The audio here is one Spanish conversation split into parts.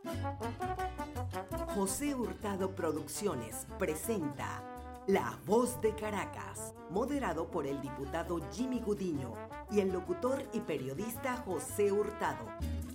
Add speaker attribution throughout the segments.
Speaker 1: José Hurtado Producciones presenta La Voz de Caracas, moderado por el diputado Jimmy Gudiño y el locutor y periodista José Hurtado.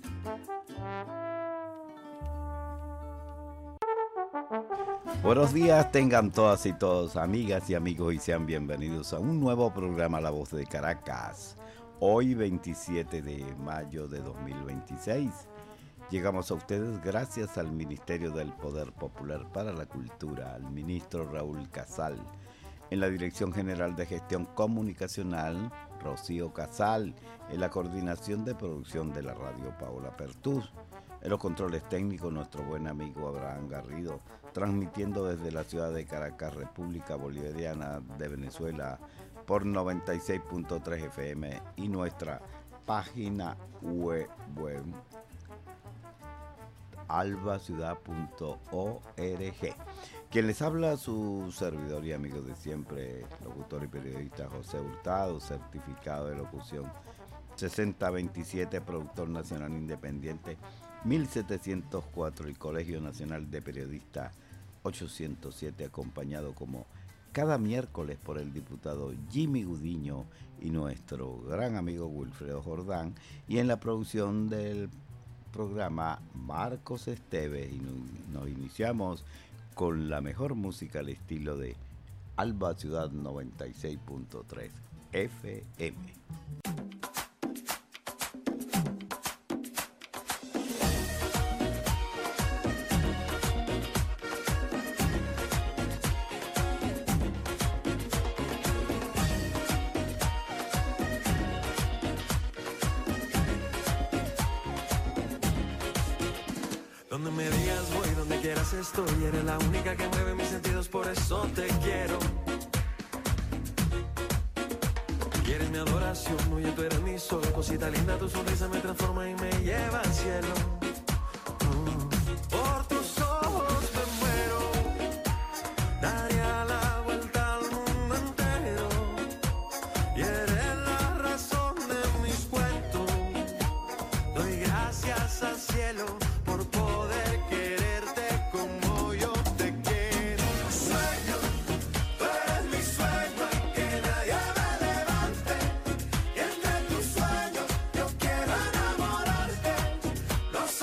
Speaker 2: Buenos días, tengan todas y todos, amigas y amigos, y sean bienvenidos a un nuevo programa La Voz de Caracas. Hoy, 27 de mayo de 2026. Llegamos a ustedes gracias al Ministerio del Poder Popular para la Cultura, al ministro Raúl Casal. En la Dirección General de Gestión Comunicacional, Rocío Casal. En la coordinación de producción de la radio, Paola Pertús. En los controles técnicos, nuestro buen amigo Abraham Garrido, transmitiendo desde la ciudad de Caracas, República Bolivariana de Venezuela, por 96.3 FM y nuestra página web albaciudad.org. Quien les habla, su servidor y amigo de siempre, locutor y periodista José Hurtado, certificado de locución 6027, productor nacional independiente 1704, el Colegio Nacional de Periodistas 807, acompañado como cada miércoles por el diputado Jimmy Gudiño y nuestro gran amigo Wilfredo Jordán, y en la producción del programa Marcos Esteves, y nos iniciamos con la mejor música al estilo de Alba Ciudad 96.3 FM.
Speaker 3: Donde me digas voy, donde quieras estoy. Eres la única que mueve mis sentidos, por eso te quiero. Y eres mi adoración, oye, tú eres mi sol. Cosita linda, tu sonrisa me transforma y me lleva al cielo. Por tus ojos me muero. Daría la vuelta al mundo entero. Y eres la razón de mis cuentos. Doy gracias al cielo por poder quererte como yo te quiero. Sueño, tú eres mi sueño, que nadie me levante. Y entre tus sueños yo quiero enamorarte. Los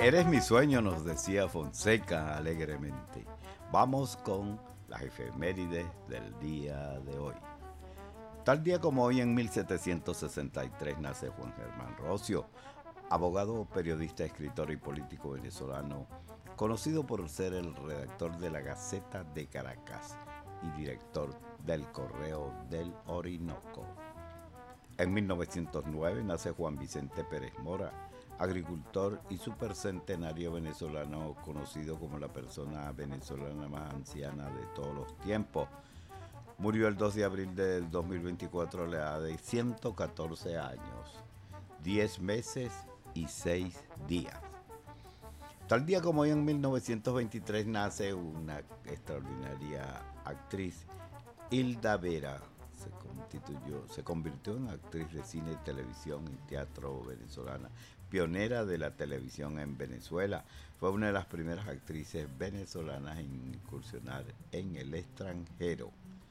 Speaker 2: Eres mi sueño, nos decía Fonseca alegremente. Vamos con las efemérides del día de hoy. Tal día como hoy, en 1763, nace Juan Germán Rocio, abogado, periodista, escritor y político venezolano, conocido por ser el redactor de la Gaceta de Caracas y director del Correo del Orinoco. En 1909 nace Juan Vicente Pérez Mora, agricultor y supercentenario venezolano, conocido como la persona venezolana más anciana de todos los tiempos. Murió el 2 de abril del 2024 a la edad de 114 años, 10 meses y 6 días. Tal día como hoy, en 1923, nace una extraordinaria actriz, Hilda Vera. Se convirtió en actriz de cine, televisión y teatro venezolana, pionera de la televisión en Venezuela. Fue una de las primeras actrices venezolanas en incursionar en el extranjero.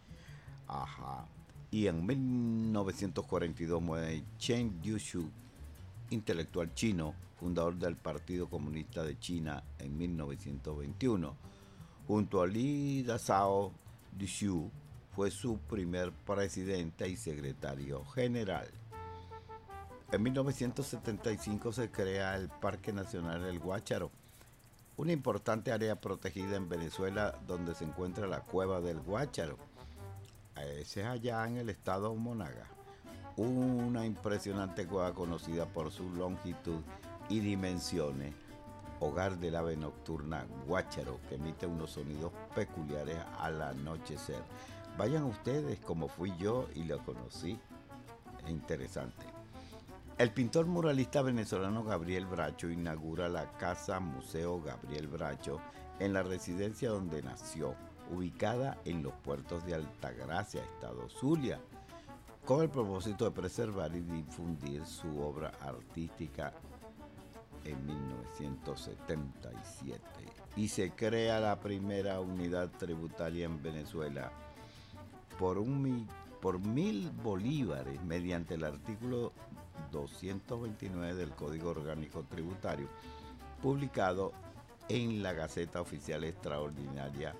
Speaker 2: Y en 1942 muere Chen Yushu, intelectual chino, fundador del Partido Comunista de China en 1921. Junto a Li Dazhao Dixu, fue su primer presidente y secretario general. En 1975 se crea el Parque Nacional El Guácharo, una importante área protegida en Venezuela donde se encuentra la Cueva del Guácharo. Ese es allá en el estado Monaga. Una impresionante cueva conocida por su longitud y dimensiones, hogar del ave nocturna guácharo, que emite unos sonidos peculiares al anochecer. Vayan ustedes, como fui yo y lo conocí. Interesante. El pintor muralista venezolano Gabriel Bracho inaugura la Casa Museo Gabriel Bracho en la residencia donde nació, ubicada en los puertos de Altagracia, estado Zulia, con el propósito de preservar y difundir su obra artística en 1977. Y se crea la primera unidad tributaria en Venezuela por 1.000 bolívares mediante el artículo 229 del Código Orgánico Tributario, publicado en la Gaceta Oficial Extraordinaria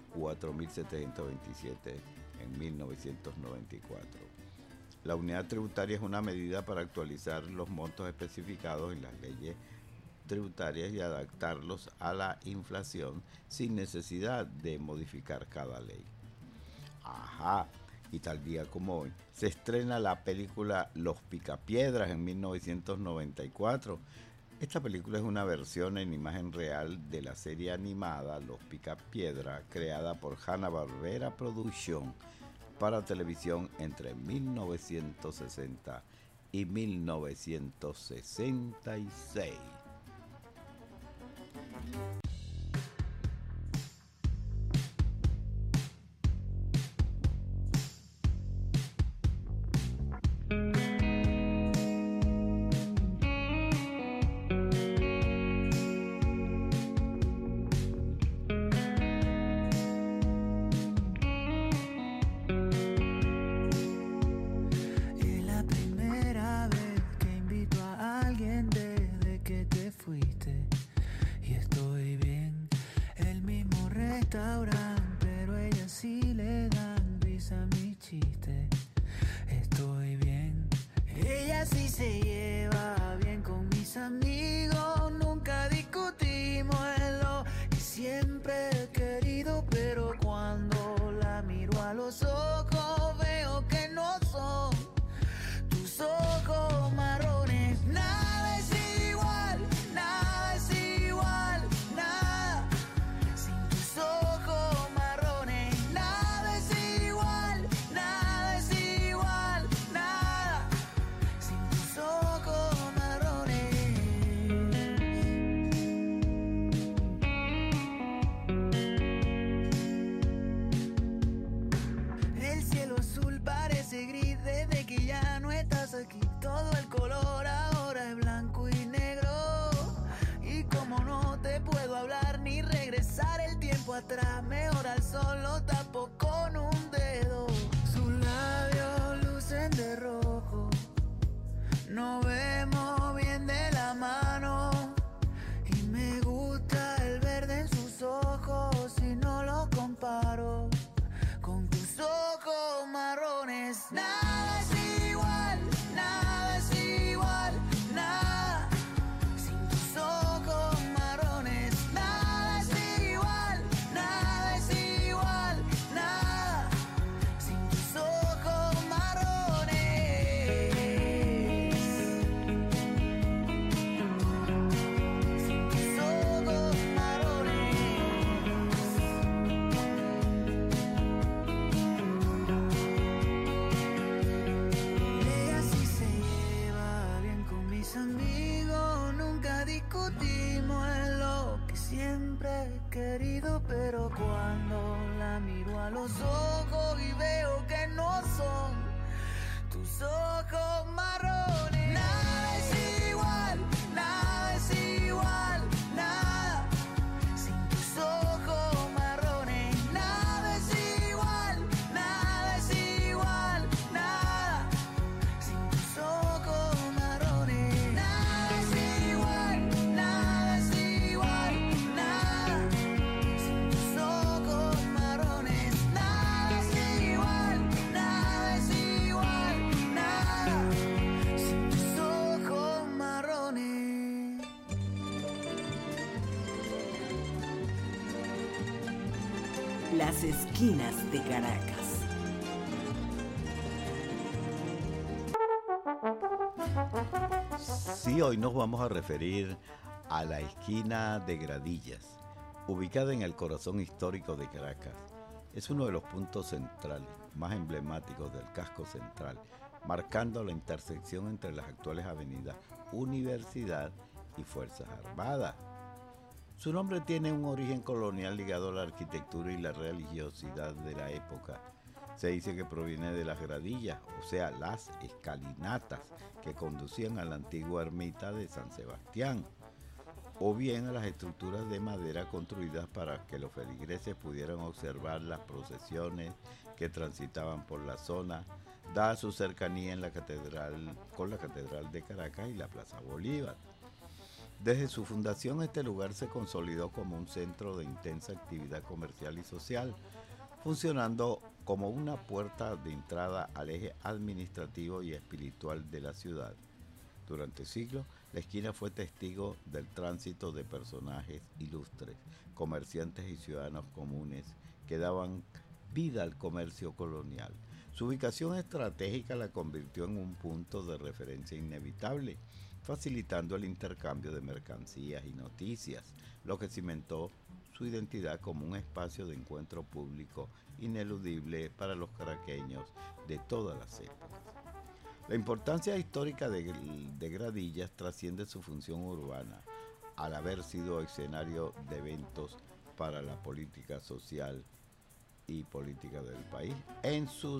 Speaker 2: 4727 en 1994. La unidad tributaria es una medida para actualizar los montos especificados en las leyes tributarias y adaptarlos a la inflación sin necesidad de modificar cada ley. Y tal día como hoy se estrena la película Los Picapiedras en 1994. Esta película es una versión en imagen real de la serie animada Los Picapiedra, creada por Hanna-Barbera Production para televisión entre 1960 y 1966.
Speaker 1: las esquinas de Caracas.
Speaker 2: Sí, hoy nos vamos a referir a la esquina de Gradillas, ubicada en el corazón histórico de Caracas. Es uno de los puntos centrales más emblemáticos del casco central, marcando la intersección entre las actuales avenidas Universidad y Fuerzas Armadas. Su nombre tiene un origen colonial ligado a la arquitectura y la religiosidad de la época. Se dice que proviene de las gradillas, o sea, las escalinatas que conducían a la antigua ermita de San Sebastián, o bien a las estructuras de madera construidas para que los feligreses pudieran observar las procesiones que transitaban por la zona, dada su cercanía con la Catedral de Caracas y la Plaza Bolívar. Desde su fundación, este lugar se consolidó como un centro de intensa actividad comercial y social, funcionando como una puerta de entrada al eje administrativo y espiritual de la ciudad. Durante siglos, la esquina fue testigo del tránsito de personajes ilustres, comerciantes y ciudadanos comunes que daban vida al comercio colonial. Su ubicación estratégica la convirtió en un punto de referencia inevitable, facilitando el intercambio de mercancías y noticias, lo que cimentó su identidad como un espacio de encuentro público ineludible para los caraqueños de todas las épocas. La importancia histórica de Gradillas trasciende su función urbana, al haber sido escenario de eventos para la política social y política del país. En sus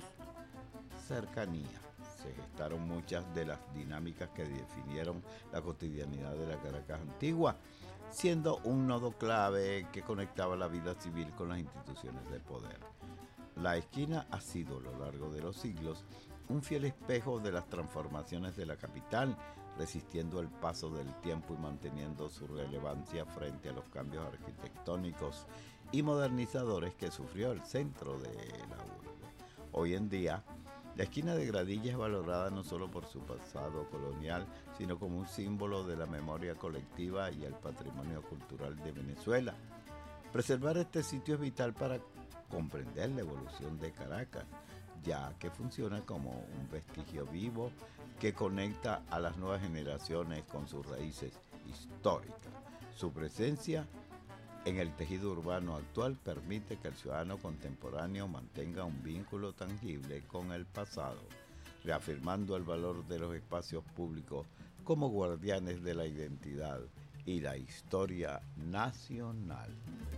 Speaker 2: cercanías se gestaron muchas de las dinámicas que definieron la cotidianidad de la Caracas antigua, siendo un nodo clave que conectaba la vida civil con las instituciones de poder. La esquina ha sido, a lo largo de los siglos, un fiel espejo de las transformaciones de la capital, resistiendo el paso del tiempo y manteniendo su relevancia frente a los cambios arquitectónicos y modernizadores que sufrió el centro de la urbe. Hoy en día, la esquina de Gradillas es valorada no solo por su pasado colonial, sino como un símbolo de la memoria colectiva y el patrimonio cultural de Venezuela. Preservar este sitio es vital para comprender la evolución de Caracas, ya que funciona como un vestigio vivo que conecta a las nuevas generaciones con sus raíces históricas. Su presencia en el tejido urbano actual permite que el ciudadano contemporáneo mantenga un vínculo tangible con el pasado, reafirmando el valor de los espacios públicos como guardianes de la identidad y la historia nacional.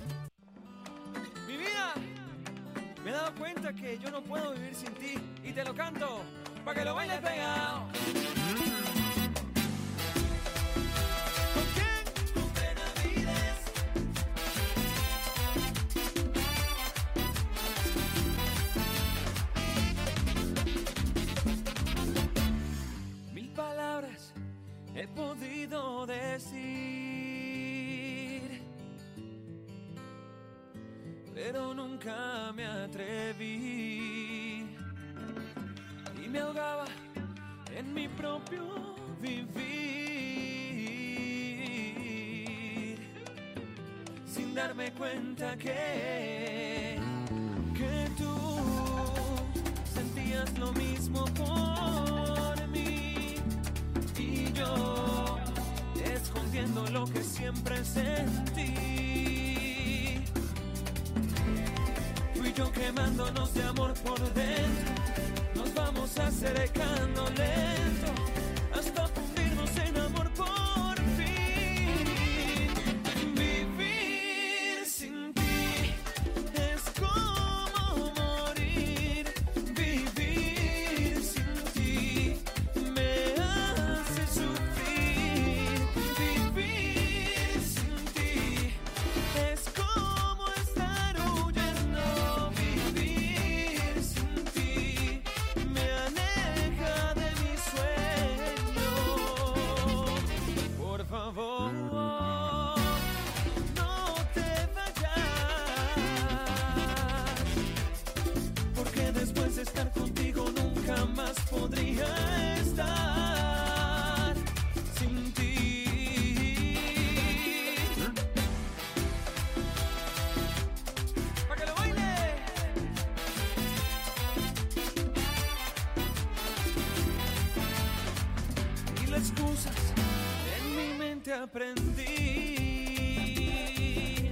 Speaker 4: Mi vida, me he dado cuenta que yo no puedo vivir sin ti y te lo canto para que lo bailes pegado. ¿Con quién? Con Benavides. Mil palabras he podido decir, pero nunca me atreví y me ahogaba en mi propio vivir, sin darme cuenta que tú sentías lo mismo por mí y yo escondiendo lo que siempre sentí. Yo quemándonos de amor por dentro, nos vamos acercando lento hasta fundirnos en amor por fin. Vivir sin ti es como morir. Vivir sin ti me hace sufrir. Vivir sin ti es como estar huyendo. Estar contigo nunca más podría estar sin ti. ¡Pa' que lo baile! excusas en mi mente aprendí,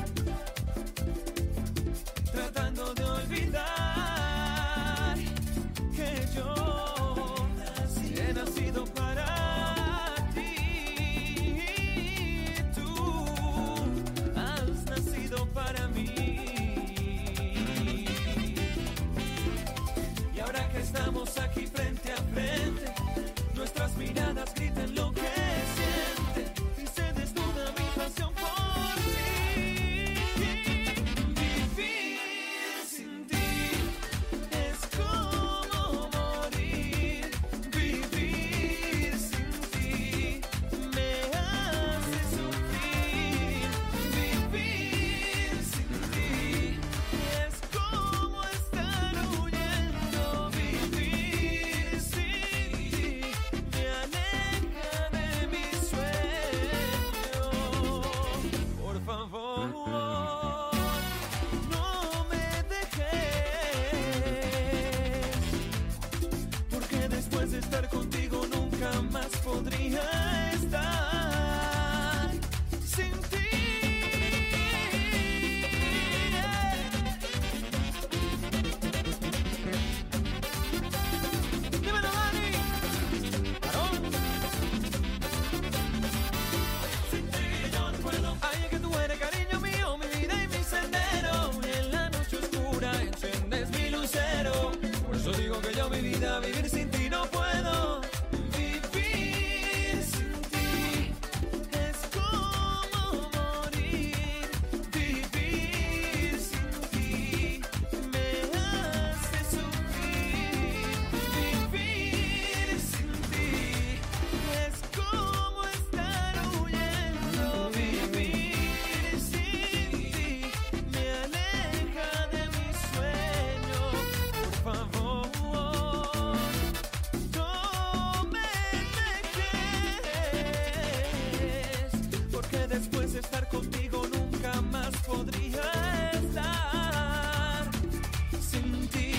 Speaker 4: tratando de olvidar que yo he nacido para ti, tú has nacido para mí. Y ahora que estamos aquí frente a frente, nuestras miradas gritan lo que sienten y se desnuda mi pasión por ti. Vivir sin ti es como morir. Vivir sin ti me hace sufrir. Vivir sin ti es como estar huyendo. Vivir sin ti me aleja de mi sueño. Por favor, no me dejes, porque después de estar contigo nunca más podría estar sin ti. Dímelo, Dani. Aarón. Sin ti yo no puedo. Ay, es que tú eres cariño mío, mi vida y mi sendero. En la noche oscura enciendes mi lucero. Por eso digo que yo mi vida vivir sin ti no puedo. Vivir sin ti es como morir. Vivir sin ti me hace sufrir. Vivir sin ti es como estar huyendo. Vivir sin ti me aleja de mi sueño. Por favor, no me dejes, porque después de estar contigo nunca más podría estar sin ti.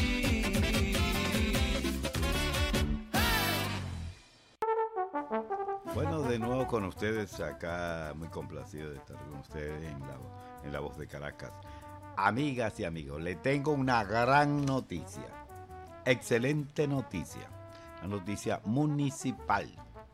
Speaker 2: Bueno, de nuevo con ustedes acá, muy complacido de estar con ustedes en la Voz de Caracas. Amigas y amigos, le tengo una gran noticia, excelente noticia, una noticia municipal.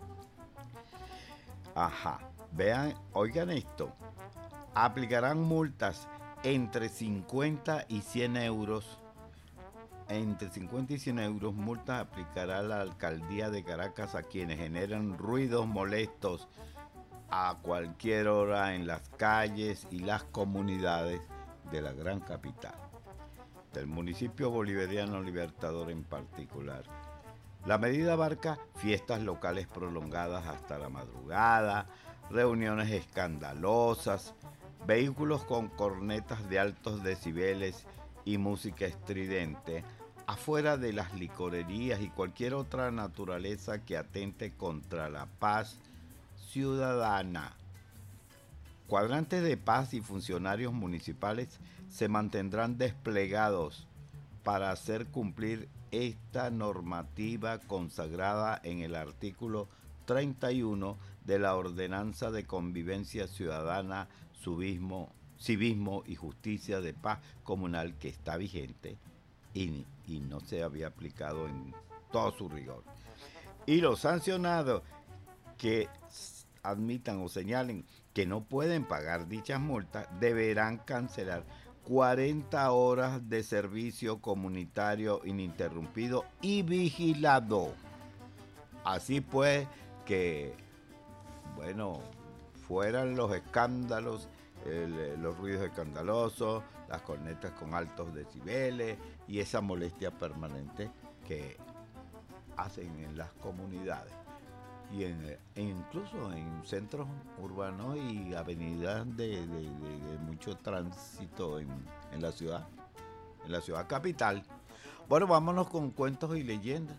Speaker 2: Ajá, vean, oigan esto, aplicarán multas entre 50 y 100 euros. Entre 50 y 100 euros multas aplicará la Alcaldía de Caracas a quienes generan ruidos molestos a cualquier hora en las calles y las comunidades de la gran capital, del municipio bolivariano Libertador en particular. La medida abarca fiestas locales prolongadas hasta la madrugada, reuniones escandalosas, vehículos con cornetas de altos decibeles y música estridente, afuera de las licorerías y cualquier otra naturaleza que atente contra la paz ciudadana. Cuadrantes de paz y funcionarios municipales se mantendrán desplegados para hacer cumplir esta normativa consagrada en el artículo 31 de la Ordenanza de Convivencia Ciudadana, Civismo y Justicia de Paz Comunal, que está vigente y no se había aplicado en todo su rigor. Y los sancionados que admitan o señalen que no pueden pagar dichas multas deberán cancelar 40 horas de servicio comunitario ininterrumpido y vigilado. Así pues que, bueno, fueran los escándalos, los ruidos escandalosos, las cornetas con altos decibeles y esa molestia permanente que hacen en las comunidades y incluso en centros urbanos y avenidas de mucho tránsito en la ciudad capital. Bueno, vámonos con cuentos y leyendas.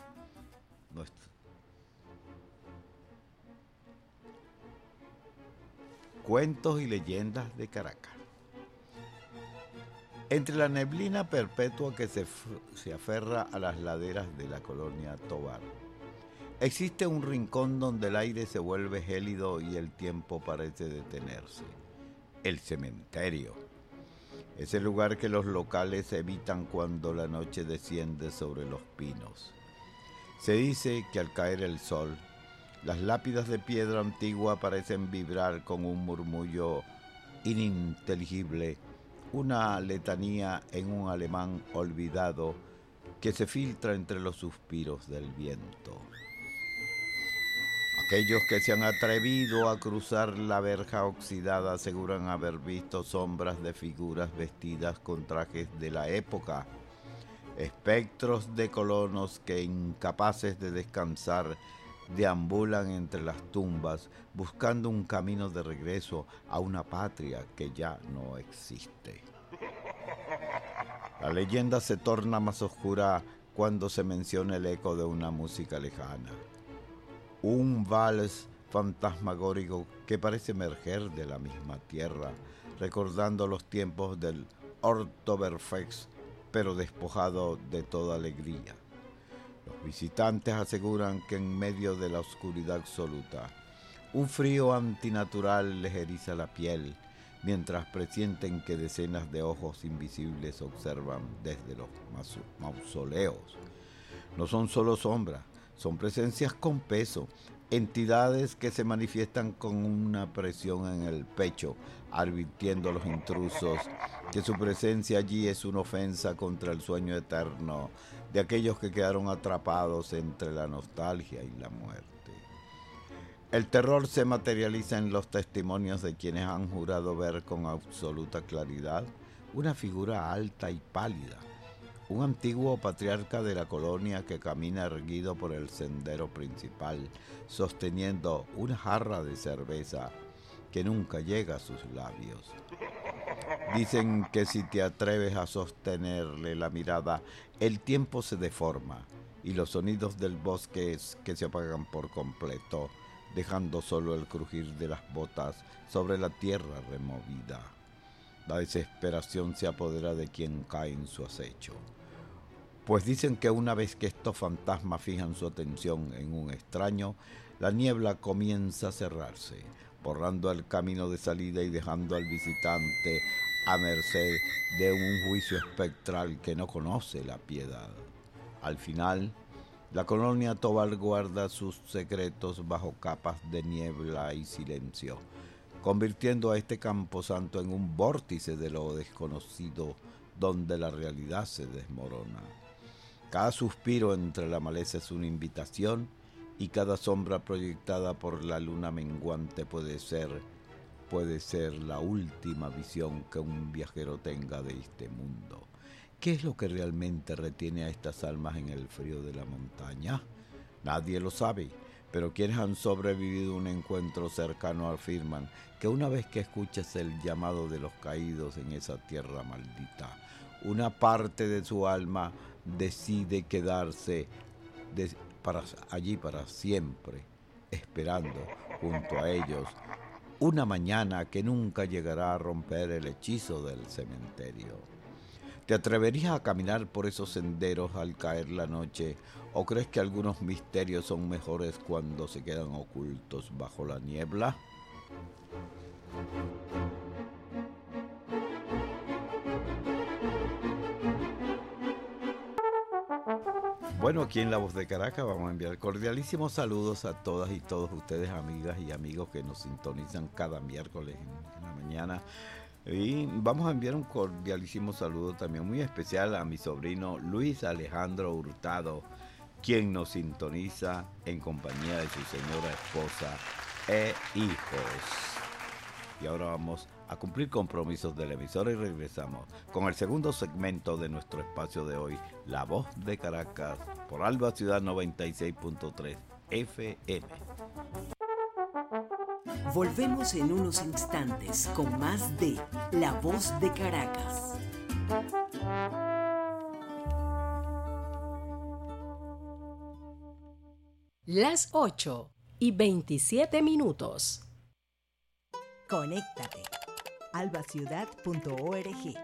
Speaker 2: Cuentos y leyendas de Caracas. Entre la neblina perpetua que se aferra a las laderas de la colonia Tovar, existe un rincón donde el aire se vuelve gélido y el tiempo parece detenerse. El cementerio. Es el lugar que los locales evitan cuando la noche desciende sobre los pinos. Se dice que al caer el sol, las lápidas de piedra antigua parecen vibrar con un murmullo ininteligible, una letanía en un alemán olvidado que se filtra entre los suspiros del viento. Aquellos que se han atrevido a cruzar la verja oxidada aseguran haber visto sombras de figuras vestidas con trajes de la época, espectros de colonos que, incapaces de descansar, deambulan entre las tumbas buscando un camino de regreso a una patria que ya no existe. La leyenda se torna más oscura cuando se menciona el eco de una música lejana. Un vals fantasmagórico que parece emerger de la misma tierra, recordando los tiempos del Oktoberfest, pero despojado de toda alegría. Los visitantes aseguran que en medio de la oscuridad absoluta, un frío antinatural les eriza la piel, mientras presienten que decenas de ojos invisibles observan desde los mausoleos. No son solo sombras, son presencias con peso, entidades que se manifiestan con una presión en el pecho, advirtiendo a los intrusos que su presencia allí es una ofensa contra el sueño eterno de aquellos que quedaron atrapados entre la nostalgia y la muerte. El terror se materializa en los testimonios de quienes han jurado ver con absoluta claridad una figura alta y pálida, un antiguo patriarca de la colonia que camina erguido por el sendero principal, sosteniendo una jarra de cerveza que nunca llega a sus labios. Dicen que si te atreves a sostenerle la mirada, el tiempo se deforma y los sonidos del bosque que se apagan por completo, dejando solo el crujir de las botas sobre la tierra removida. La desesperación se apodera de quien cae en su acecho. Pues dicen que una vez que estos fantasmas fijan su atención en un extraño, la niebla comienza a cerrarse, borrando el camino de salida y dejando al visitante a merced de un juicio espectral que no conoce la piedad. Al final, la colonia Tobal guarda sus secretos bajo capas de niebla y silencio, convirtiendo a este camposanto en un vórtice de lo desconocido donde la realidad se desmorona. Cada suspiro entre la maleza es una invitación y cada sombra proyectada por la luna menguante puede ser la última visión que un viajero tenga de este mundo. ¿Qué es lo que realmente retiene a estas almas en el frío de la montaña? Nadie lo sabe, pero quienes han sobrevivido a un encuentro cercano afirman que una vez que escuchas el llamado de los caídos en esa tierra maldita, una parte de su alma decide quedarse allí para siempre, esperando junto a ellos una mañana que nunca llegará a romper el hechizo del cementerio. ¿Te atreverías a caminar por esos senderos al caer la noche o crees que algunos misterios son mejores cuando se quedan ocultos bajo la niebla? Bueno, aquí en La Voz de Caracas vamos a enviar cordialísimos saludos a todas y todos ustedes, amigas y amigos que nos sintonizan cada miércoles en la mañana. Y vamos a enviar un cordialísimo saludo también muy especial a mi sobrino Luis Alejandro Hurtado, quien nos sintoniza en compañía de su señora esposa e hijos. Y ahora vamos a cumplir compromisos de la emisora y regresamos con el segundo segmento de nuestro espacio de hoy, La Voz de Caracas, por Alba Ciudad 96.3 FM.
Speaker 1: Volvemos en unos instantes con más de La Voz de Caracas.
Speaker 5: Las 8:27.
Speaker 6: Conéctate. albaciudad.org.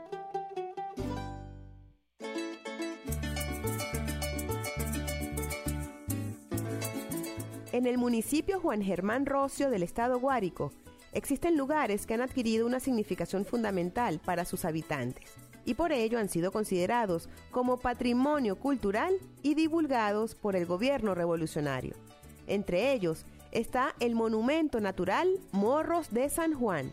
Speaker 5: En el municipio Juan Germán Rocio del estado Guárico, existen lugares que han adquirido una significación fundamental para sus habitantes y por ello han sido considerados como patrimonio cultural y divulgados por el gobierno revolucionario. Entre ellos está el monumento natural Morros de San Juan.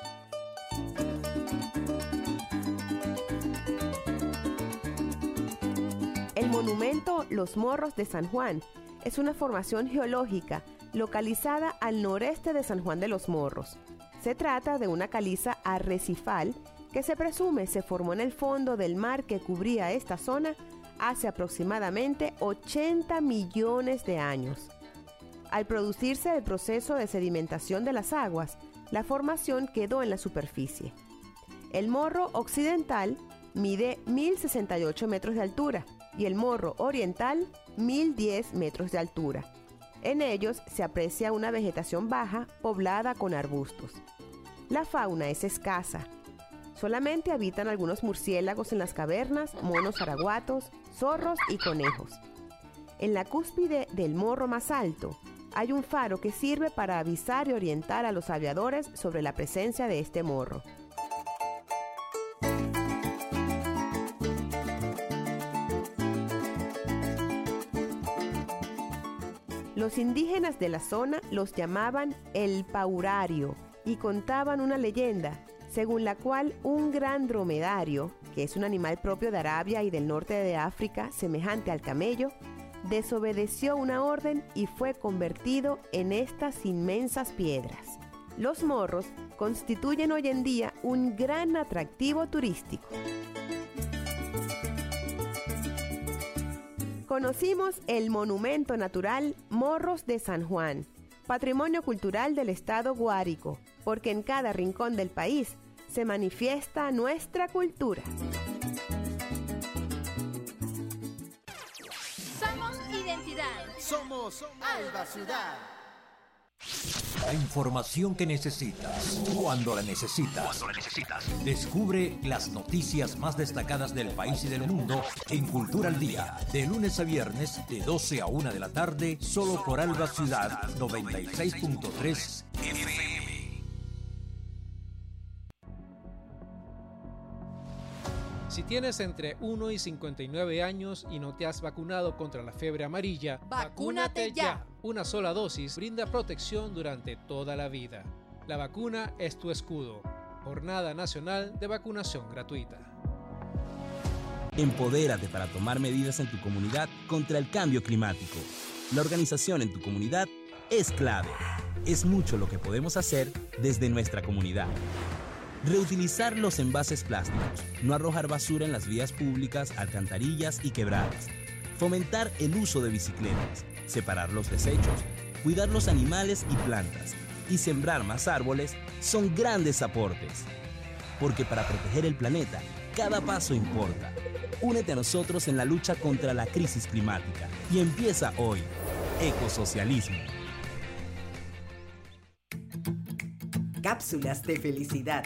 Speaker 5: El monumento Los Morros de San Juan es una formación geológica localizada al noreste de San Juan de los Morros. Se trata de una caliza arrecifal que se presume se formó en el fondo del mar que cubría esta zona hace aproximadamente 80 millones de años. Al producirse el proceso de sedimentación de las aguas, la formación quedó en la superficie. El morro occidental mide 1.068 metros de altura y el morro oriental 1.010 metros de altura. En ellos se aprecia una vegetación baja poblada con arbustos. La fauna es escasa. Solamente habitan algunos murciélagos en las cavernas, monos araguatos, zorros y conejos. En la cúspide del morro más alto hay un faro que sirve para avisar y orientar a los aviadores sobre la presencia de este morro. Los indígenas de la zona los llamaban el paurario y contaban una leyenda según la cual un gran dromedario, que es un animal propio de Arabia y del norte de África, semejante al camello, desobedeció una orden y fue convertido en estas inmensas piedras. Los morros constituyen hoy en día un gran atractivo turístico. Conocimos el monumento natural Morros de San Juan, patrimonio cultural del estado Guárico, porque en cada rincón del país se manifiesta nuestra cultura.
Speaker 6: Somos identidad.
Speaker 7: Somos Alba Ciudad.
Speaker 8: La información que necesitas, cuando la necesitas. Descubre las noticias más destacadas del país y del mundo en Cultura al Día, de lunes a viernes, de 12 a 1 de la tarde, solo por Alba Ciudad 96.3 FM.
Speaker 9: Si tienes entre 1 y 59 años y no te has vacunado contra la fiebre amarilla,
Speaker 6: ¡vacúnate ya!
Speaker 9: Una sola dosis brinda protección durante toda la vida. La vacuna es tu escudo. Jornada Nacional de Vacunación Gratuita.
Speaker 10: Empodérate para tomar medidas en tu comunidad contra el cambio climático. La organización en tu comunidad es clave. Es mucho lo que podemos hacer desde nuestra comunidad. Reutilizar los envases plásticos, no arrojar basura en las vías públicas, alcantarillas y quebradas. Fomentar el uso de bicicletas, separar los desechos, cuidar los animales y plantas y sembrar más árboles son grandes aportes. Porque para proteger el planeta, cada paso importa. Únete a nosotros en la lucha contra la crisis climática y empieza hoy. Ecosocialismo.
Speaker 1: Cápsulas de felicidad.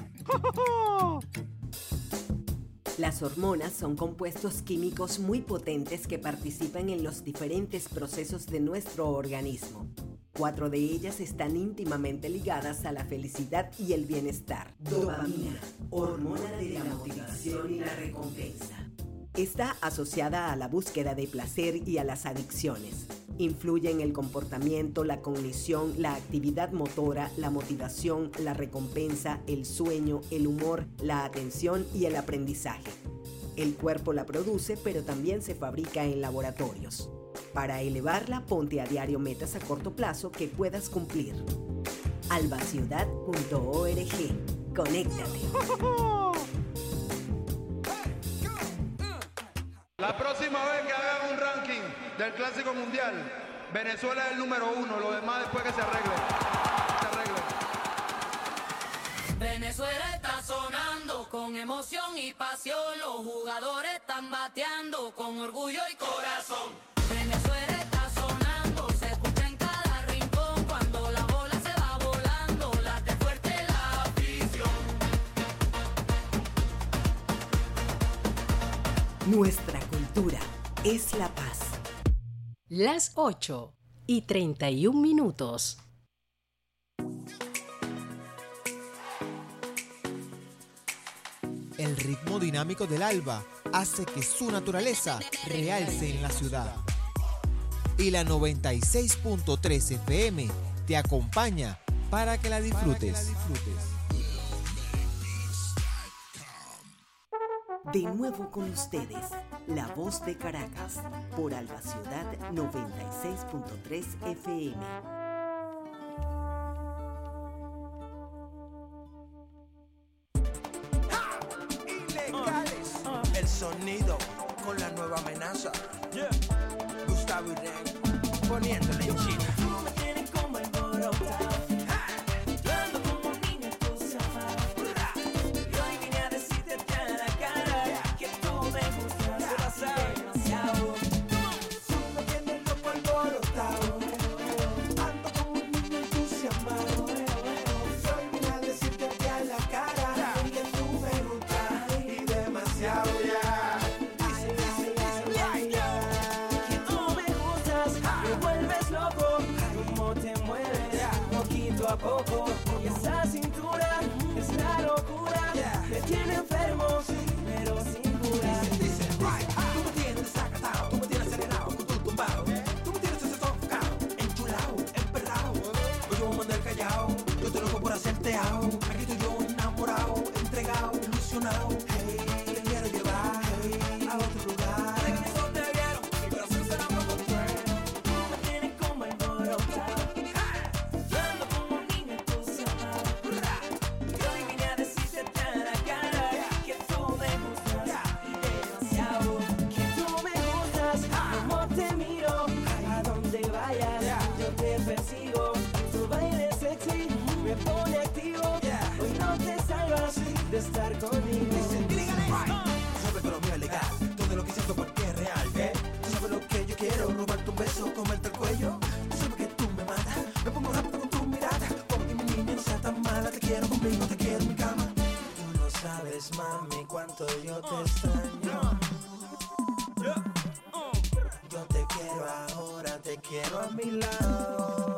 Speaker 1: Las hormonas son compuestos químicos muy potentes que participan en los diferentes procesos de nuestro organismo. 4 de ellas están íntimamente ligadas a la felicidad y el bienestar. Dopamina, hormona de la motivación y la recompensa. Está asociada a la búsqueda de placer y a las adicciones. Influye en el comportamiento, la cognición, la actividad motora, la motivación, la recompensa, el sueño, el humor, la atención y el aprendizaje. El cuerpo la produce, pero también se fabrica en laboratorios. Para elevarla, ponte a diario metas a corto plazo que puedas cumplir. albaciudad.org. Conéctate.
Speaker 11: La próxima vez que hagan un ranking del Clásico Mundial, Venezuela es el número 1, lo demás después que se arregle.
Speaker 12: Venezuela está sonando con emoción y pasión, los jugadores están bateando con orgullo y corazón. Venezuela está sonando, se escucha en cada rincón, cuando la bola se va volando, late fuerte la afición.
Speaker 1: Nuestra cultura es la paz.
Speaker 13: Las 8 6:31.
Speaker 14: El ritmo dinámico del alba hace que su naturaleza realce en la ciudad. Y la 96.3 FM te acompaña para que la disfrutes.
Speaker 1: De nuevo con ustedes, La Voz de Caracas, por Alba Ciudad 96.3 FM.
Speaker 15: Ilegales, el sonido con la nueva amenaza. Gustavo y Ren, poniéndole en China. Tú me tienes como el borotao. Yo ando como un niño entusiasmado. Y hoy vine a decirte a la cara que tú me gustas demasiado. Tú me tienes loco alborotado. Ando como un niño entusiasmado. Y hoy vine a decirte a la cara que tú me gustas y demasiado ya. Poco, y esa cintura es la locura, me tiene enfermo, pero sin cura. Tú me tienes desacatado, tú me tienes acelerado, con tu tumbado, tú me tienes sofocado, enchulado, emperrado. Yo me mandé el callao, yo te loco por hacerte ao. Aquí estoy yo enamorado, entregado, ilusionado. Hey, te quiero llevar a otro lugar. De que eso te vieron, mi corazón se enamoró con tu. Tú me tienes como el borotao. De estar conmigo. Sabes que lo mío es legal, todo lo que siento porque es real. Tú sabes lo que yo quiero, robarte un beso, comerte el cuello. Tú sabes que tú me matas, me pongo rápido con tu mirada. Porque mi niña no sea tan mala, te quiero conmigo, te quiero en mi cama. Tú no sabes, mami, cuánto yo te extraño. Yo te quiero ahora, te quiero a mi lado.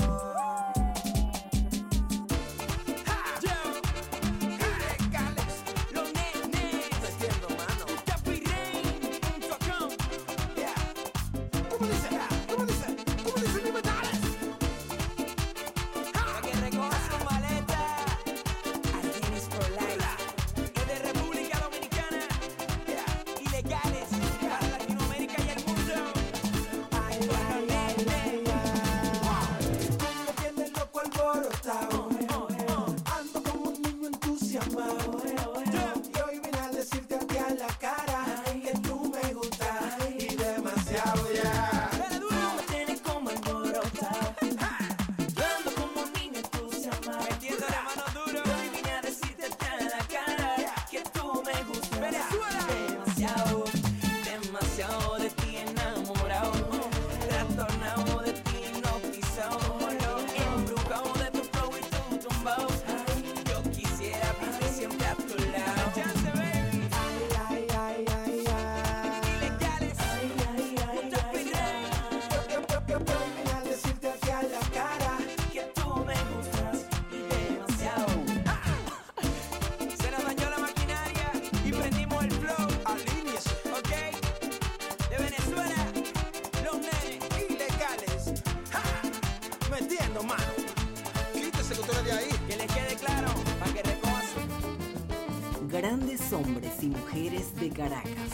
Speaker 1: Grandes hombres y mujeres de Caracas.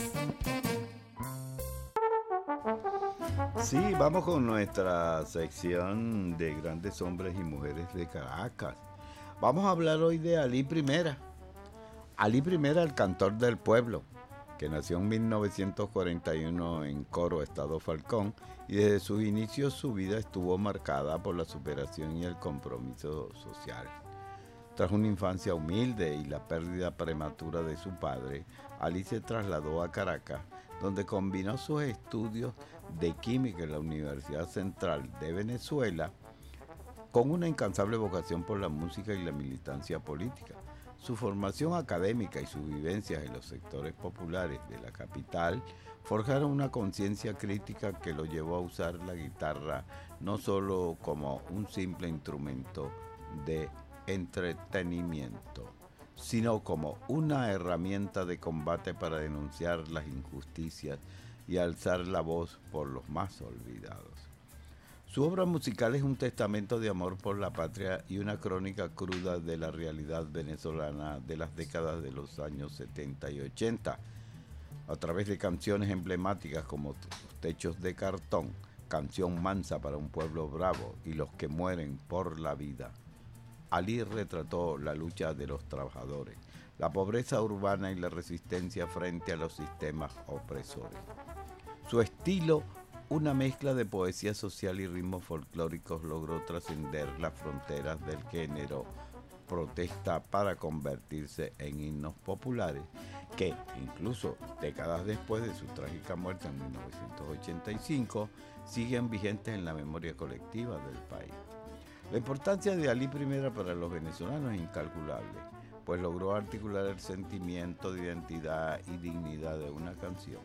Speaker 2: Sí, vamos con nuestra sección de grandes hombres y mujeres de Caracas. Vamos a hablar hoy de Alí Primera. Alí Primera, el cantor del pueblo, que nació en 1941 en Coro, Estado Falcón, y desde sus inicios su vida estuvo marcada por la superación y el compromiso social. Tras una infancia humilde y la pérdida prematura de su padre, Alí se trasladó a Caracas, donde combinó sus estudios de química en la Universidad Central de Venezuela con una incansable vocación por la música y la militancia política. Su formación académica y sus vivencias en los sectores populares de la capital forjaron una conciencia crítica que lo llevó a usar la guitarra no solo como un simple instrumento de entretenimiento, sino como una herramienta de combate para denunciar las injusticias y alzar la voz por los más olvidados. Su obra musical es un testamento de amor por la patria y una crónica cruda de la realidad venezolana de las décadas de los años 70 y 80, a través de canciones emblemáticas como Los techos de cartón, Canción mansa para un pueblo bravo y Los que mueren por la vida. Alí retrató la lucha de los trabajadores, la pobreza urbana y la resistencia frente a los sistemas opresores. Su estilo, una mezcla de poesía social y ritmos folclóricos, logró trascender las fronteras del género protesta para convertirse en himnos populares que, incluso décadas después de su trágica muerte en 1985, siguen vigentes en la memoria colectiva del país. La importancia de Alí I para los venezolanos es incalculable, pues logró articular el sentimiento de identidad y dignidad de una canción.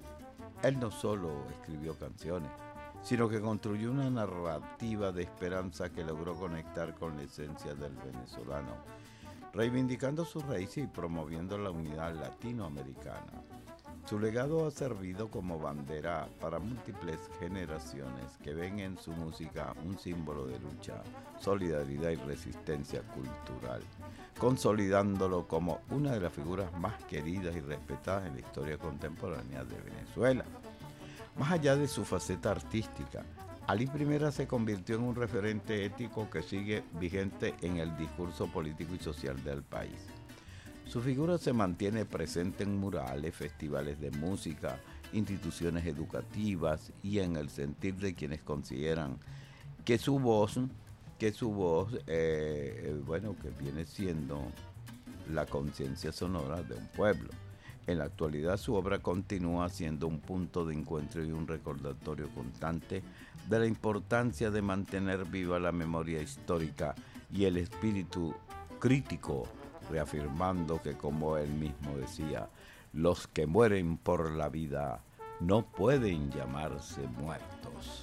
Speaker 2: Él no solo escribió canciones, sino que construyó una narrativa de esperanza que logró conectar con la esencia del venezolano, reivindicando sus raíces y promoviendo la unidad latinoamericana. Su legado ha servido como bandera para múltiples generaciones que ven en su música un símbolo de lucha, solidaridad y resistencia cultural, consolidándolo como una de las figuras más queridas y respetadas en la historia contemporánea de Venezuela. Más allá de su faceta artística, Alí I se convirtió en un referente ético que sigue vigente en el discurso político y social del país. Su figura se mantiene presente en murales, festivales de música, instituciones educativas y en el sentir de quienes consideran que su voz, que viene siendo la conciencia sonora de un pueblo. En la actualidad su obra continúa siendo un punto de encuentro y un recordatorio constante de la importancia de mantener viva la memoria histórica y el espíritu crítico, reafirmando que, como él mismo decía, los que mueren por la vida no pueden llamarse muertos.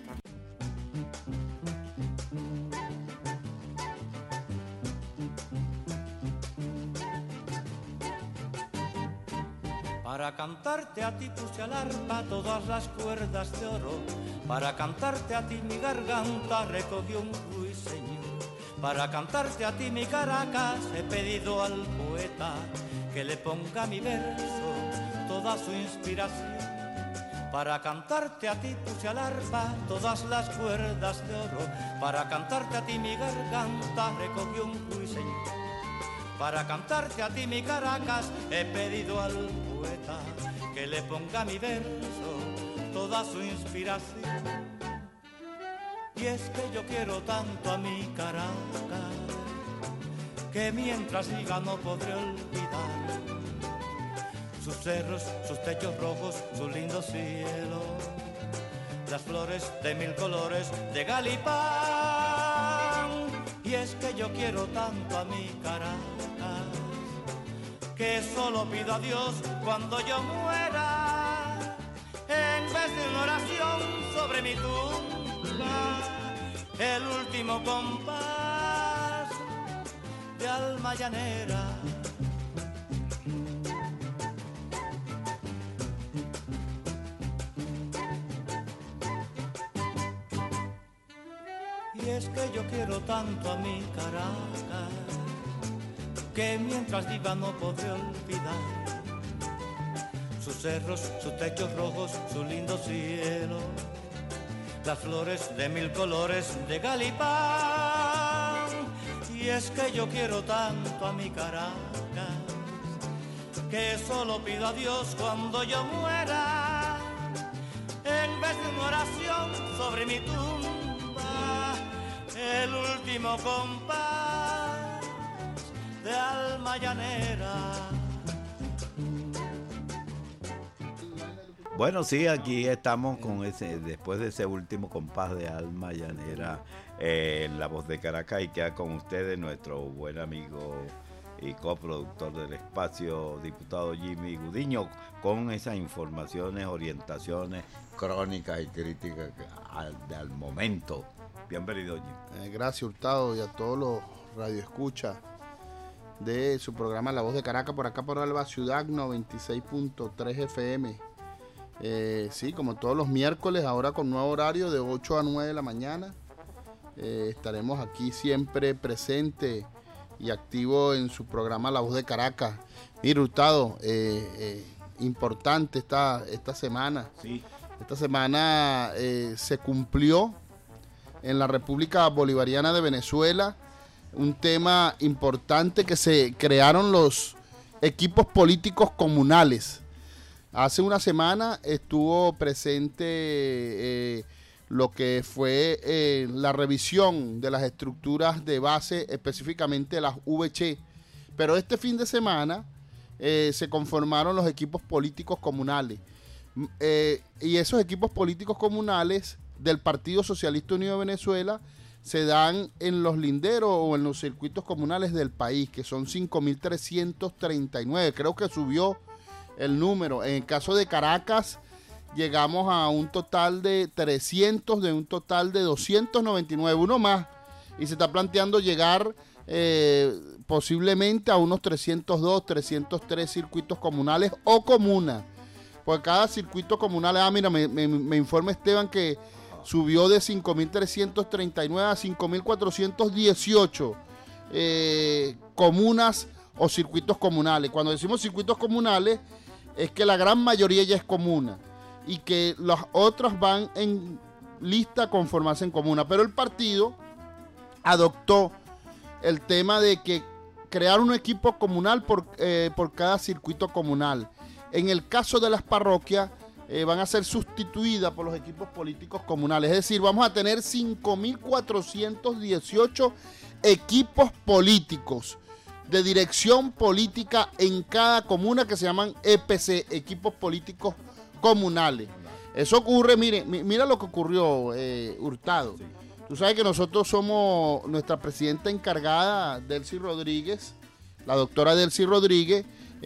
Speaker 13: Para cantarte a ti puse al arpa todas las cuerdas de oro, para cantarte a ti mi garganta recogió un ruiseñor, para cantarte a ti mi Caracas he pedido al poeta que le ponga a mi verso toda su inspiración. Para cantarte a ti puse al arpa todas las cuerdas de oro, para cantarte a ti mi garganta recogió un ruiseñor, para cantarte a ti mi Caracas he pedido al poeta que le ponga a mi verso toda su inspiración. Y es que yo quiero tanto a mi Caracas que mientras siga no podré olvidar sus cerros, sus techos rojos, su lindo cielo, las flores de mil colores de Galipán. Y es que yo quiero tanto a mi Caracas que solo pido a Dios cuando yo muera, en vez de una oración sobre mi tumba, el último compás de alma llanera. Y es que yo quiero tanto a mi Caracas que mientras viva no podré olvidar sus cerros, sus techos rojos, su lindo cielo, las flores de mil colores de Galipán. Y es que yo quiero tanto a mi Caracas que solo pido a Dios cuando yo muera, en vez de una oración sobre mi tumba, el último compás de alma llanera.
Speaker 2: Bueno, sí, aquí estamos con después de ese último compás de alma llanera, en La Voz de Caracas, y queda con ustedes nuestro buen amigo y coproductor del espacio, diputado Jimmy Gudiño, con esas informaciones, orientaciones, crónicas y críticas al momento. Bienvenido, Jimmy.
Speaker 16: Gracias, Hurtado, y a todos los radioescuchas de su programa La Voz de Caracas, por acá por Alba Ciudad, 96.3 FM. Sí, como todos los miércoles, ahora con nuevo horario de 8 a 9 de la mañana. Estaremos aquí siempre presente y activo en su programa La Voz de Caracas. Mira, Hurtado, importante esta semana.
Speaker 2: Sí.
Speaker 16: Esta semana se cumplió en la República Bolivariana de Venezuela un tema importante, que se crearon los equipos políticos comunales. Hace una semana estuvo presente lo que fue la revisión de las estructuras de base, específicamente las VC, pero este fin de semana se conformaron los equipos políticos comunales, y esos equipos políticos comunales del Partido Socialista Unido de Venezuela se dan en los linderos o en los circuitos comunales del país, que son 5.339, creo que subió el número. En el caso de Caracas, llegamos a un total de 300, de un total de 299, uno más, y se está planteando llegar posiblemente a unos 302, 303 circuitos comunales o comunas. Por cada circuito comunal, mira, me informa Esteban que subió de 5.339 a 5.418 comunas o circuitos comunales. Cuando decimos circuitos comunales, es que la gran mayoría ya es comuna y que las otras van en lista a conformarse en comuna. Pero el partido adoptó el tema de que crear un equipo comunal por cada circuito comunal. En el caso de las parroquias, van a ser sustituidas por los equipos políticos comunales. Es decir, vamos a tener 5.418 equipos políticos de dirección política en cada comuna, que se llaman EPC, equipos políticos comunales. Eso ocurre, mira lo que ocurrió, Hurtado. Sí. Tú sabes que nosotros somos, nuestra presidenta encargada, Delcy Rodríguez, la doctora Delcy Rodríguez,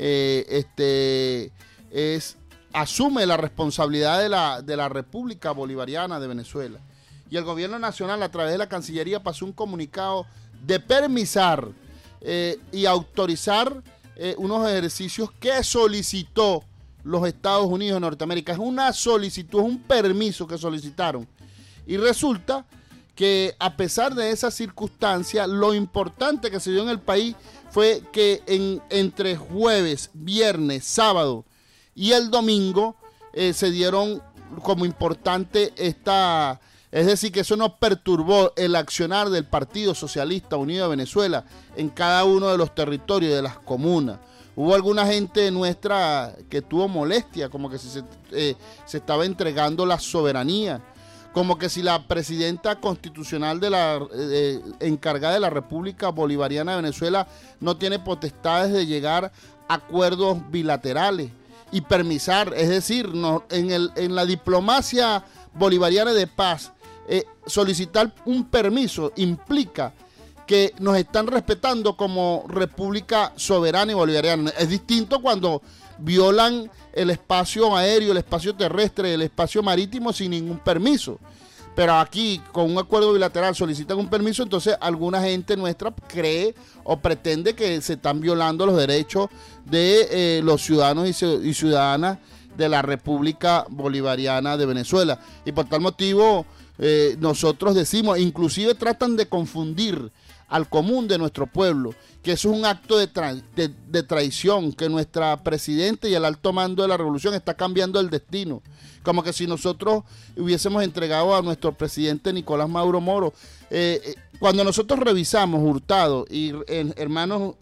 Speaker 16: asume la responsabilidad de la República Bolivariana de Venezuela. Y el gobierno nacional, a través de la Cancillería, pasó un comunicado de permisar y autorizar unos ejercicios que solicitó los Estados Unidos de Norteamérica. Es una solicitud, es un permiso que solicitaron. Y resulta que, a pesar de esa circunstancia, lo importante que se dio en el país fue que entre jueves, viernes, sábado y el domingo se dieron como importante es decir, que eso no perturbó el accionar del Partido Socialista Unido de Venezuela en cada uno de los territorios de las comunas. Hubo alguna gente nuestra que tuvo molestia, como que se estaba entregando la soberanía, como que si la presidenta constitucional encargada de la República Bolivariana de Venezuela no tiene potestades de llegar a acuerdos bilaterales y permisar, es decir, en la diplomacia bolivariana de paz, solicitar un permiso implica que nos están respetando como república soberana y bolivariana. Es distinto cuando violan el espacio aéreo, el espacio terrestre, el espacio marítimo sin ningún permiso. Pero aquí, con un acuerdo bilateral, solicitan un permiso, entonces alguna gente nuestra cree o pretende que se están violando los derechos de los ciudadanos y ciudadanas de la República Bolivariana de Venezuela. Y por tal motivo, nosotros decimos, inclusive tratan de confundir al común de nuestro pueblo, que eso es un acto de traición, que nuestra presidenta y el alto mando de la revolución está cambiando el destino, como que si nosotros hubiésemos entregado a nuestro presidente Nicolás Maduro Moro. Cuando nosotros revisamos, Hurtado y hermanos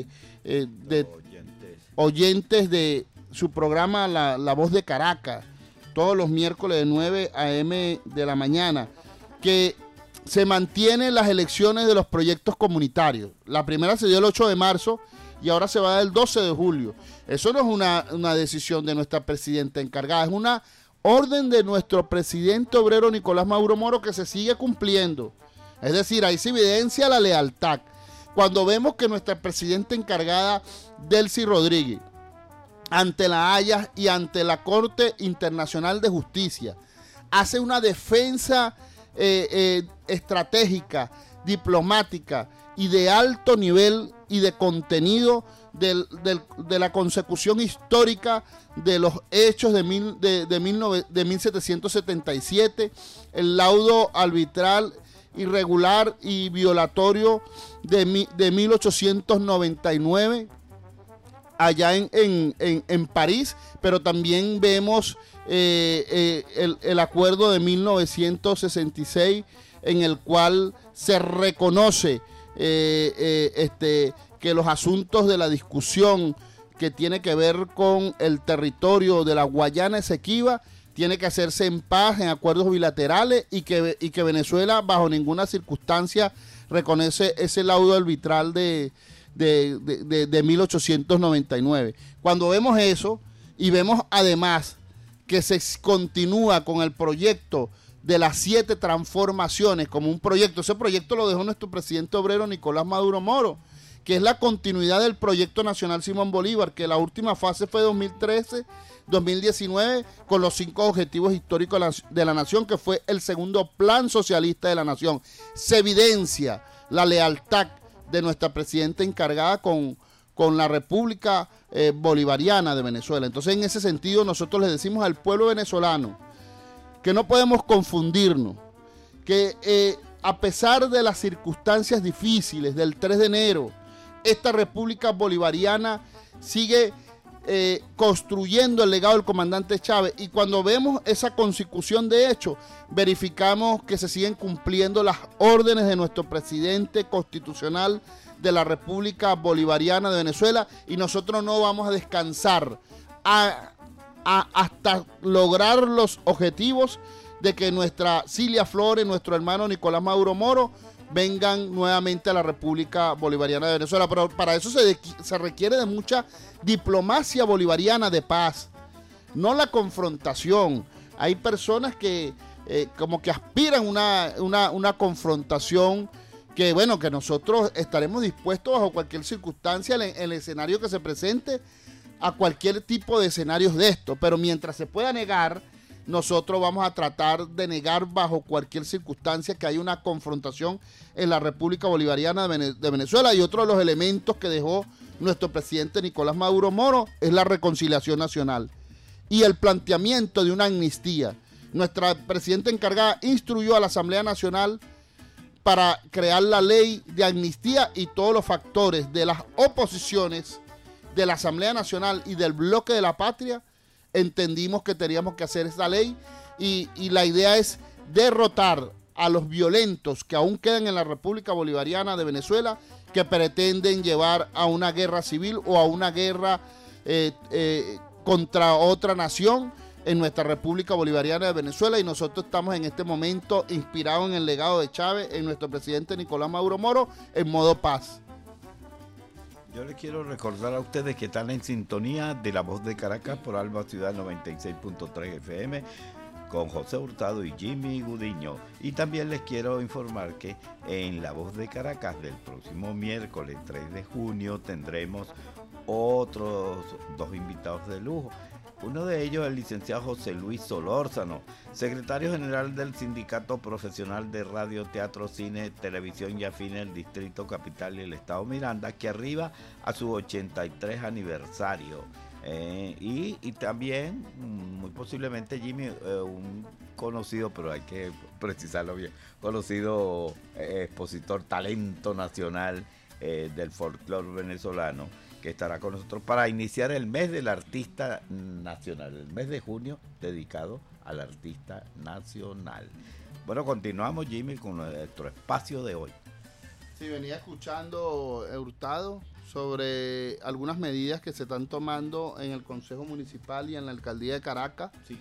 Speaker 16: oyentes de su programa La Voz de Caracas, todos los miércoles de 9 a.m. de la mañana, que se mantienen las elecciones de los proyectos comunitarios. La primera se dio el 8 de marzo y ahora se va a dar el 12 de julio. Eso no es una decisión de nuestra presidenta encargada, es una orden de nuestro presidente obrero Nicolás Maduro Moro, que se sigue cumpliendo. Es decir, ahí se evidencia la lealtad. cuando vemos que nuestra presidenta encargada, Delcy Rodríguez, ante la Haya y ante la Corte Internacional de Justicia, hace una defensa estratégica, diplomática y de alto nivel y de contenido de la consecución histórica de los hechos de 1777, el laudo arbitral, irregular y violatorio de 1899, allá en París, pero también vemos el acuerdo de 1966, en el cual se reconoce que los asuntos de la discusión que tiene que ver con el territorio de la Guayana Esequiba tiene que hacerse en paz, en acuerdos bilaterales, y que Venezuela bajo ninguna circunstancia reconoce ese laudo arbitral de 1899. Cuando vemos eso y vemos además que se continúa con el proyecto de las 7 transformaciones como un proyecto, ese proyecto lo dejó nuestro presidente obrero Nicolás Maduro Moro, que es la continuidad del proyecto nacional Simón Bolívar, que la última fase fue 2013-2019 con los 5 objetivos históricos de la nación, que fue el segundo plan socialista de la nación. Se evidencia la lealtad de nuestra presidenta encargada con la República Bolivariana de Venezuela. Entonces, en ese sentido, nosotros les decimos al pueblo venezolano que no podemos confundirnos, que a pesar de las circunstancias difíciles del 3 de enero, esta República Bolivariana sigue construyendo el legado del comandante Chávez, y cuando vemos esa consecución de hechos, verificamos que se siguen cumpliendo las órdenes de nuestro presidente constitucional de la República Bolivariana de Venezuela, y nosotros no vamos a descansar hasta lograr los objetivos de que nuestra Cilia Flores, nuestro hermano Nicolás Maduro Moro, vengan nuevamente a la República Bolivariana de Venezuela. Pero para eso se requiere de mucha diplomacia bolivariana de paz, no la confrontación. Hay personas que como que aspiran una confrontación que, bueno, que nosotros estaremos dispuestos bajo cualquier circunstancia en el escenario que se presente, a cualquier tipo de escenarios de esto, pero mientras se pueda negar, nosotros vamos a tratar de negar bajo cualquier circunstancia que haya una confrontación en la República Bolivariana de Venezuela. Y otro de los elementos que dejó nuestro presidente Nicolás Maduro Moro es la reconciliación nacional y el planteamiento de una amnistía. Nuestra presidenta encargada instruyó a la Asamblea Nacional para crear la ley de amnistía, y todos los factores de las oposiciones de la Asamblea Nacional y del Bloque de la Patria entendimos que teníamos que hacer esa ley, y la idea es derrotar a los violentos que aún quedan en la República Bolivariana de Venezuela, que pretenden llevar a una guerra civil o a una guerra contra otra nación en nuestra República Bolivariana de Venezuela. Y nosotros estamos en este momento inspirados en el legado de Chávez, en nuestro presidente Nicolás Maduro Moro, en modo paz.
Speaker 2: Yo les quiero recordar a ustedes que están en sintonía de La Voz de Caracas por Alba Ciudad 96.3 FM con José Hurtado y Jimmy Gudiño. Y también les quiero informar que en La Voz de Caracas del próximo miércoles 3 de junio tendremos otros 2 invitados de lujo. Uno de ellos es el licenciado José Luis Solórzano, secretario general del Sindicato Profesional de Radio, Teatro, Cine, Televisión y Afines del Distrito Capital y el Estado Miranda, que arriba a su 83 aniversario. Y también, muy posiblemente, Jimmy, un conocido, pero hay que precisarlo bien, conocido expositor, talento nacional del folclore venezolano, que estará con nosotros para iniciar el mes del artista nacional, el mes de junio dedicado al artista nacional. Bueno, continuamos, Jimmy, con nuestro espacio de hoy.
Speaker 16: Sí, venía escuchando, Hurtado, sobre algunas medidas que se están tomando en el Consejo Municipal y en la Alcaldía de Caracas, sí,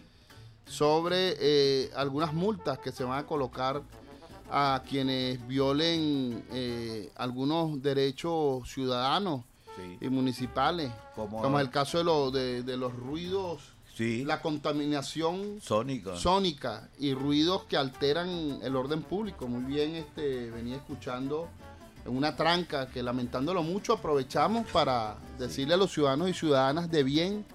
Speaker 16: sobre algunas multas que se van a colocar a quienes violen algunos derechos ciudadanos, sí, y municipales, como el caso de los ruidos, sí, la contaminación sónica y ruidos que alteran el orden público. Muy bien, venía escuchando en una tranca que, lamentándolo mucho, aprovechamos para decirle a los ciudadanos y ciudadanas de bien.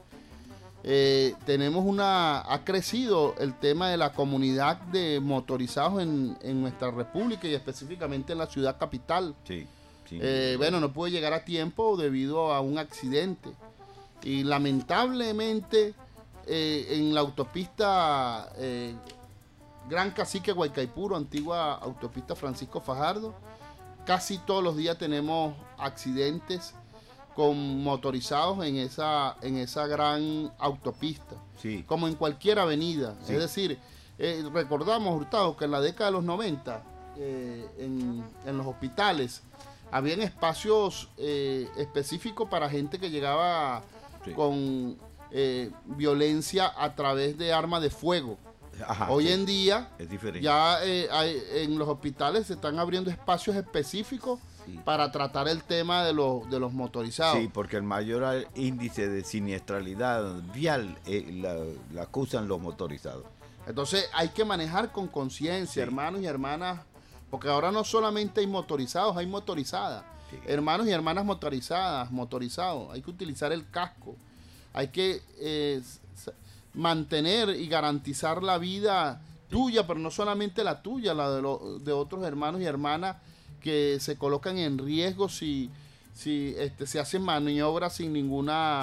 Speaker 16: Ha crecido el tema de la comunidad de motorizados en nuestra república y específicamente en la ciudad capital.
Speaker 2: Sí.
Speaker 16: Bueno, no pude llegar a tiempo debido a un accidente y lamentablemente en la autopista Gran Cacique Guaycaipuro, antigua autopista Francisco Fajardo, casi todos los días tenemos accidentes con motorizados en esa gran autopista,
Speaker 2: sí,
Speaker 16: como en cualquier avenida.
Speaker 2: Sí.
Speaker 16: Es decir, recordamos, Hurtado, que en la década de los 90 en los hospitales habían espacios específicos para gente que llegaba con violencia a través de armas de fuego.
Speaker 2: Ajá,
Speaker 16: Hoy en día
Speaker 2: es diferente.
Speaker 16: ya en los hospitales se están abriendo espacios específicos para tratar el tema de los motorizados.
Speaker 2: Sí, porque el mayor índice de siniestralidad vial la acusan los motorizados.
Speaker 16: Entonces hay que manejar con conciencia, hermanos y hermanas, porque ahora no solamente hay motorizados, hay motorizadas. Hermanos y hermanas motorizados, hay que utilizar el casco, hay que mantener y garantizar la vida tuya, pero no solamente la tuya, la de otros hermanos y hermanas que se colocan en riesgo si se hacen maniobras sin ninguna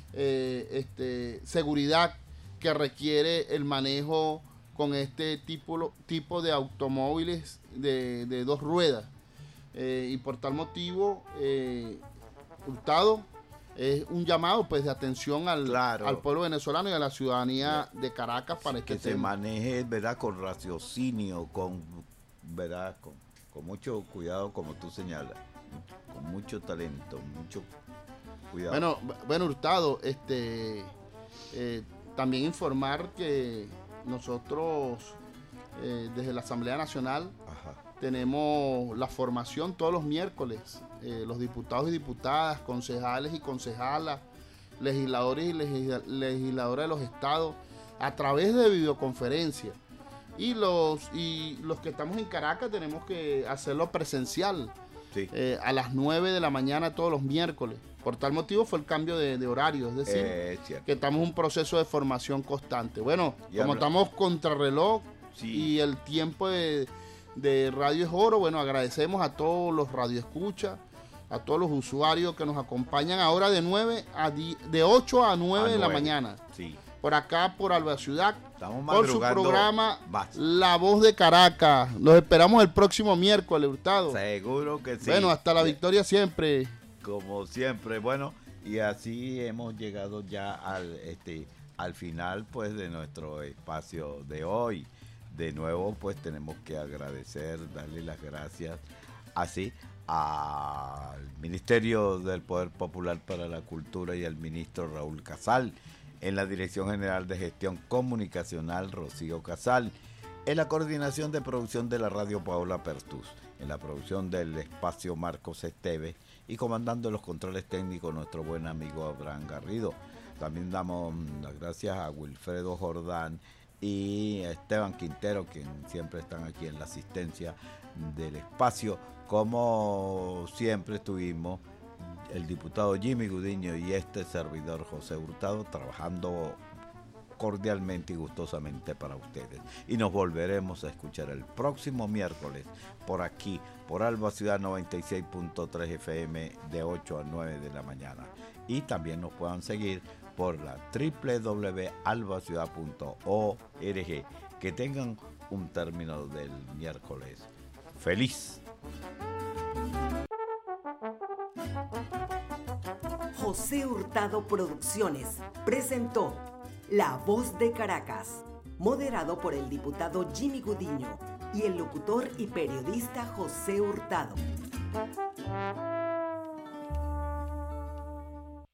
Speaker 16: seguridad que requiere el manejo con este tipo de automóviles de dos ruedas. Y por tal motivo, Hurtado, es un llamado pues de atención al pueblo venezolano y a la ciudadanía de Caracas para este
Speaker 2: que se maneje, ¿verdad?, con raciocinio, con mucho cuidado, como tú señalas, con mucho talento, mucho cuidado.
Speaker 16: Bueno, Hurtado, también informar que nosotros desde la Asamblea Nacional tenemos la formación todos los miércoles, los diputados y diputadas, concejales y concejalas, legisladores y legisladoras de los estados, a través de videoconferencia. Y los que estamos en Caracas tenemos que hacerlo presencial, a las 9 de la mañana todos los miércoles. Por tal motivo fue el cambio de horario, es decir, que estamos en un proceso de formación constante. Bueno, como estamos contrarreloj y el tiempo de Radio es oro, bueno, agradecemos a todos los radioescuchas, a todos los usuarios que nos acompañan ahora de 8 a 9 de la mañana.
Speaker 2: Sí.
Speaker 16: Por acá, por Alba Ciudad,
Speaker 2: por
Speaker 16: su programa La Voz de Caracas. Los esperamos el próximo miércoles, Hurtado.
Speaker 2: Seguro que sí.
Speaker 16: Bueno, hasta la victoria siempre.
Speaker 2: Como siempre, bueno, y así hemos llegado ya al final pues de nuestro espacio de hoy. De nuevo pues tenemos que agradecer, darle las gracias así al Ministerio del Poder Popular para la Cultura y al ministro Raúl Casal, en la Dirección General de Gestión Comunicacional Rocío Casal, en la coordinación de producción de la radio Paola Pertús, en la producción del espacio Marcos Esteves y comandando los controles técnicos nuestro buen amigo Abraham Garrido. También damos las gracias a Wilfredo Jordán y a Esteban Quintero, quien siempre están aquí en la asistencia del espacio. Como siempre estuvimos el diputado Jimmy Gudiño y este servidor José Hurtado trabajando cordialmente y gustosamente para ustedes. Y nos volveremos a escuchar el próximo miércoles por aquí, por Alba Ciudad 96.3 FM de 8 a 9 de la mañana. Y también nos puedan seguir por la www.albaciudad.org. Que tengan un término del miércoles feliz.
Speaker 1: José Hurtado Producciones presentó La Voz de Caracas, moderado por el diputado Jimmy Gudiño y el locutor y periodista José Hurtado.